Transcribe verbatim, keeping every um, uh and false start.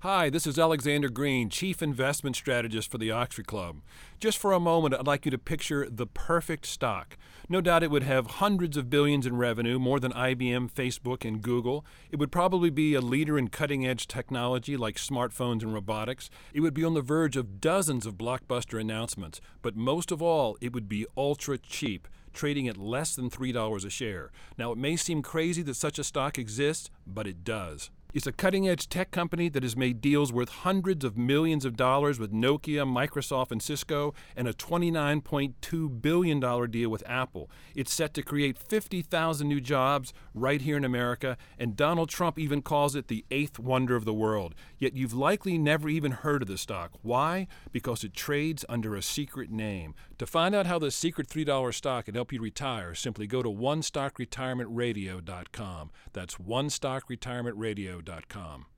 Hi, this is Alexander Green, Chief Investment Strategist for the Oxford Club. Just for a moment, I'd like you to picture the perfect stock. No doubt it would have hundreds of billions in revenue, more than I B M, Facebook, and Google. It would probably be a leader in cutting-edge technology like smartphones and robotics. It would be on the verge of dozens of blockbuster announcements. But most of all, it would be ultra cheap, trading at less than three dollars a share. Now, it may seem crazy that such a stock exists, but it does. It's a cutting-edge tech company that has made deals worth hundreds of millions of dollars with Nokia, Microsoft, and Cisco, and a twenty-nine point two billion dollars deal with Apple. It's set to create fifty thousand new jobs right here in America, and Donald Trump even calls it the eighth wonder of the world. Yet you've likely never even heard of the stock. Why? Because it trades under a secret name. To find out how this secret three dollar stock can help you retire, simply go to one stock retirement radio dot com. That's one stock retirement radio dot com.